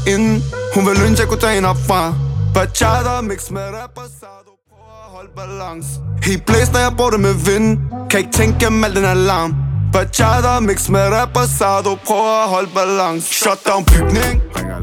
ind. Hun vil ønske, jeg kunne tage hende op fra bachata mix med reposado. Prøv at holde balance. Helt blæst, når jeg bruger det med vind. Kan ikke tænke om al den alarm. Bachata mix med reposado. Prøv at holde balance. Shutdown bygning.